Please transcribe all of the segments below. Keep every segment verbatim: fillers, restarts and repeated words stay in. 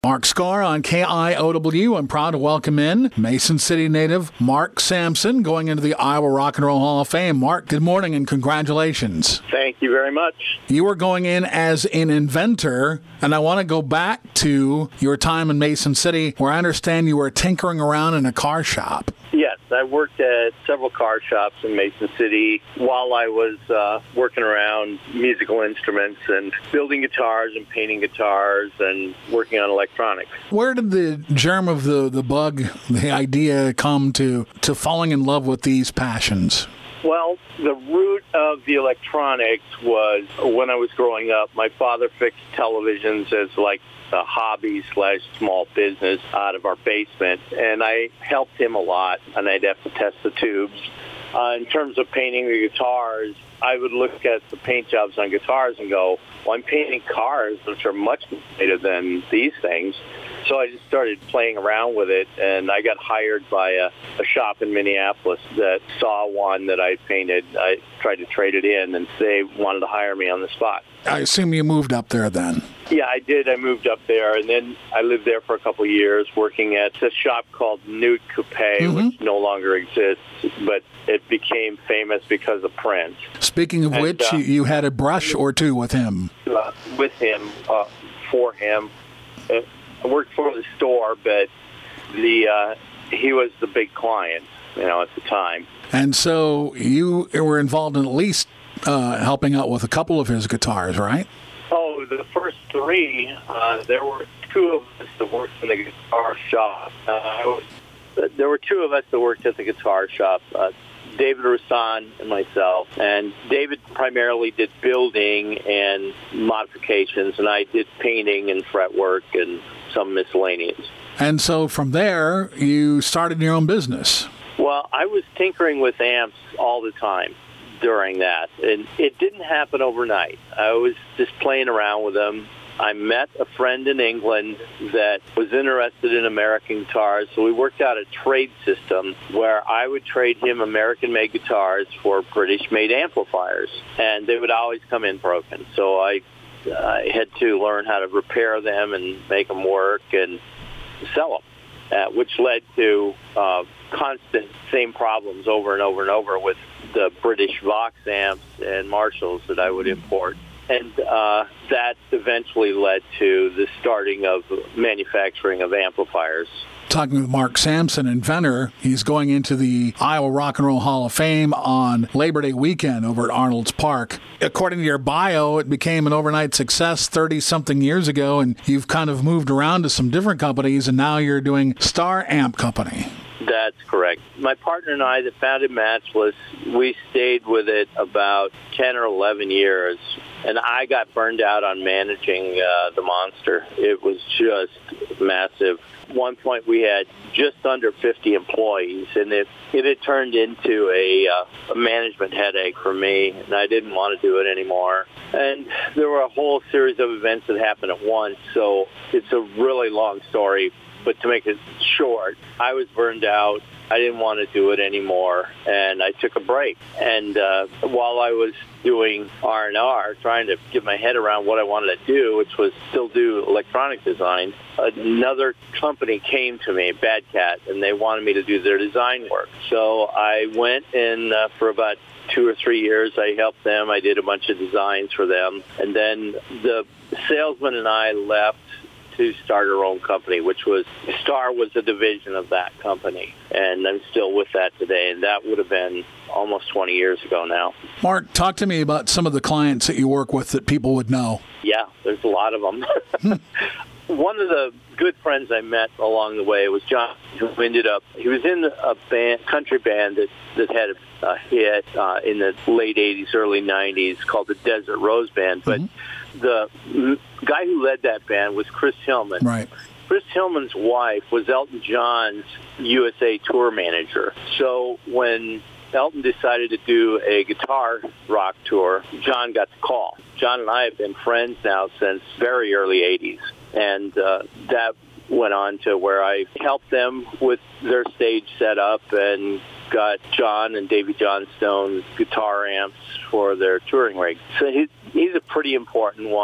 Mark Scar on K I O W. I'm proud to welcome in Mason City native Mark Sampson going into the Iowa Rock and Roll Hall of Fame. Mark, good morning and congratulations. Thank you very much. You were going in as an inventor, and I want to go back to your time in Mason City where I understand you were tinkering around in a car shop. Yes, I worked at several car shops in Mason City while I was uh, working around musical instruments and building guitars and painting guitars and working on electronics. Where did the germ of the, the bug, the idea come to, to falling in love with these passions? Well, the root of the electronics was when I was growing up. My father fixed televisions as like a hobby slash small business out of our basement, and I helped him a lot, and I'd have to test the tubes. Uh, in terms of painting the guitars, I would look at the paint jobs on guitars and go, well, I'm painting cars, which are much better than these things. So I just started playing around with it, and I got hired by a, a shop in Minneapolis that saw one that I painted. I tried to trade it in, and they wanted to hire me on the spot. I assume you moved up there then. Yeah, I did. I moved up there, and then I lived there for a couple of years working at a shop called Nude Coupe, mm-hmm. which no longer exists, but it became famous because of Prince. Speaking of and, which, uh, you had a brush or two with him. Uh, with him, uh, for him. Uh, I worked for the store, but the uh, he was the big client, you know, at the time. And so you were involved in at least uh, helping out with a couple of his guitars, right? Oh, the first three, uh, there were two of us that worked in the guitar shop. Uh, I was, there were two of us that worked at the guitar shop, uh, David Roussan and myself. And David primarily did building and modifications, and I did painting and fretwork and some miscellaneous. And so from there, you started your own business. Well, I was tinkering with amps all the time during that, and it didn't happen overnight. I was just playing around with them. I met a friend in England that was interested in American guitars, so we worked out a trade system where I would trade him American-made guitars for British-made amplifiers, and they would always come in broken. So I, I had to learn how to repair them and make them work and sell them, uh, which led to uh, constant same problems over and over and over with the British Vox amps and Marshalls that I would import. And uh, that eventually led to the starting of manufacturing of amplifiers. Talking with Mark Sampson, inventor, he's going into the Iowa Rock and Roll Hall of Fame on Labor Day weekend over at Arnold's Park. According to your bio, it became an overnight success thirty-something years ago, and you've kind of moved around to some different companies, and now you're doing Star Amp Company. That's correct. My partner and I that founded Matchless, we stayed with it about ten or eleven years, and I got burned out on managing uh, the monster. It was just massive. At one point, we had just under fifty employees, and it, it had turned into a, uh, a management headache for me, and I didn't want to do it anymore. And there were a whole series of events that happened at once, so it's a really long story. But to make it short, I was burned out. I didn't want to do it anymore, and I took a break. And uh, while I was doing R and R, trying to get my head around what I wanted to do, which was still do electronic design, another company came to me, Bad Cat, and they wanted me to do their design work. So I went, and uh, for about two or three years, I helped them. I did a bunch of designs for them. And then the salesman and I left to start our own company, which was, Star was a division of that company, and I'm still with that today, and that would have been almost twenty years ago now. Mark, talk to me about some of the clients that you work with that people would know. Yeah, there's a lot of them. One of the good friends I met along the way was John, who ended up, he was in a band, country band that, that had a hit uh, in the late eighties, early nineties called the Desert Rose Band, but mm-hmm. the guy who led that band was Chris Hillman. Right. Chris Hillman's wife was Elton John's U S A tour manager. So when Elton decided to do a guitar rock tour, John got the call. John and I have been friends now since very early eighties, and uh, that went on to where I helped them with their stage setup and got John and Davy Johnstone guitar amps for their touring rig. So he, he's a pretty important one.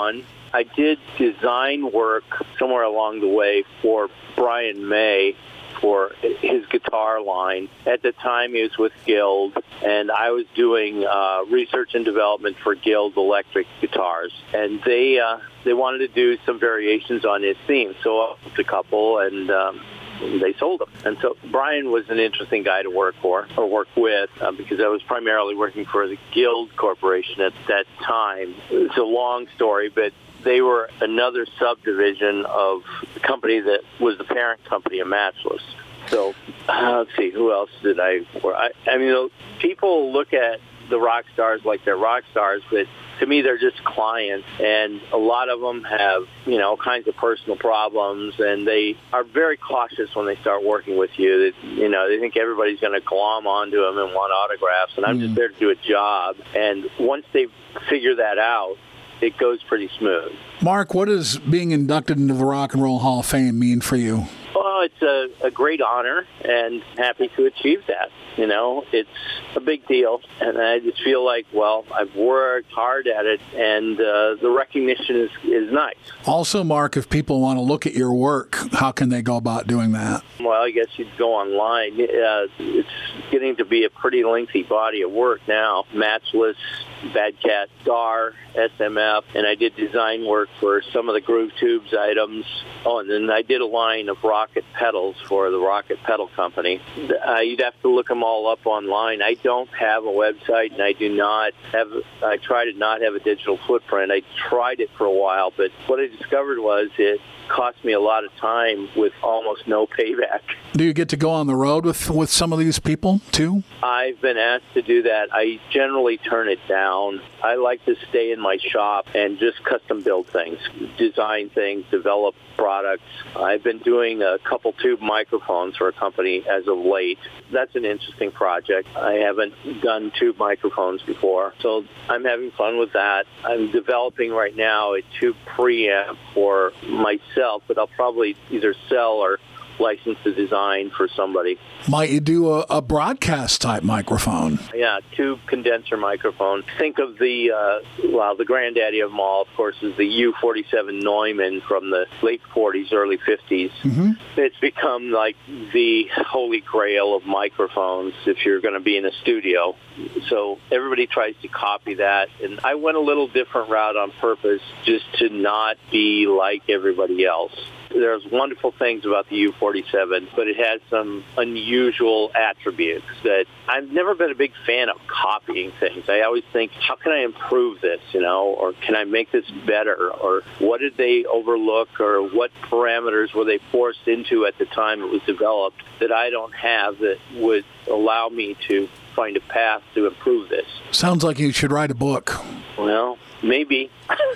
I did design work somewhere along the way for Brian May for his guitar line. At the time, he was with Guild, and I was doing uh, research and development for Guild electric guitars. And they uh, they wanted to do some variations on his theme, so I picked a couple, and um, they sold them. And so Brian was an interesting guy to work for, or work with, uh, because I was primarily working for the Guild Corporation at that time. It's a long story, but they were another subdivision of the company that was the parent company of Matchless. So, uh, let's see, who else did I work? I, I mean, people look at the rock stars like they're rock stars, but to me, they're just clients, and a lot of them have, you know, all kinds of personal problems, and they are very cautious when they start working with you. That, you know, they think everybody's going to glom onto them and want autographs, and I'm mm. just there to do a job. And once they figure that out, it goes pretty smooth. Mark, what does being inducted into the Rock and Roll Hall of Fame mean for you? Well, it's a, a great honor, and happy to achieve that. You know, it's a big deal, and I just feel like, well, I've worked hard at it, and uh, the recognition is, is nice. Also, Mark, if people want to look at your work, how can they go about doing that? Well, I guess you'd go online. Uh, it's getting to be a pretty lengthy body of work now. Matchless, Bad Cat, Star, S M F, and I did design work for some of the Groove Tubes items. Oh, and then I did a line of Rocket pedals for the Rocket Pedal Company. Uh, you'd have to look them all up online. I don't have a website, and I do not have, I try to not have a digital footprint. I tried it for a while, but what I discovered was it cost me a lot of time with almost no payback. Do you get to go on the road with, with some of these people, too? I've been asked to do that. I generally turn it down. I like to stay in my shop and just custom build things, design things, develop products. I've been doing a couple tube microphones for a company as of late. That's an interesting project. I haven't done tube microphones before, so I'm having fun with that. I'm developing right now a tube preamp for myself, but I'll probably either sell or license the design for somebody. Might you do a, a broadcast-type microphone? Yeah, tube condenser microphone. Think of the, uh, well, the granddaddy of them all, of course, is the U forty-seven Neumann from the late forties, early fifties. Mm-hmm. It's become like the holy grail of microphones if you're going to be in a studio. So everybody tries to copy that, and I went a little different route on purpose just to not be like everybody else. There's wonderful things about the U forty-seven, but it has some unusual attributes that I've never been a big fan of copying things. I always think, how can I improve this, you know, or can I make this better, or what did they overlook, or what parameters were they forced into at the time it was developed that I don't have that would allow me to find a path to improve this. Sounds like you should write a book. Well, maybe.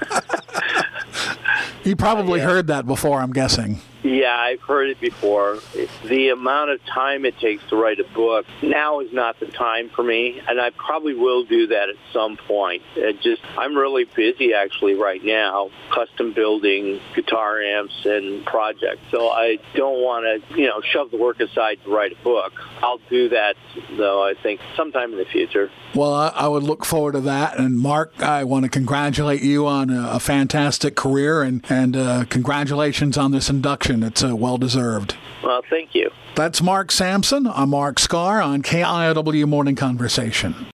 You probably uh, yeah. heard that before, I'm guessing. Yeah, I've heard it before. The amount of time it takes to write a book, now is not the time for me, and I probably will do that at some point. It just, I'm really busy actually right now, custom building guitar amps and projects. So I don't want to, you know, shove the work aside to write a book. I'll do that, though, I think sometime in the future. Well, I, I would look forward to that. And Mark, I want to congratulate you on a, a fantastic career, and, and uh, congratulations on this induction. It's uh, well-deserved. Well, thank you. That's Mark Sampson. I'm Mark Scar on K I O W Morning Conversation.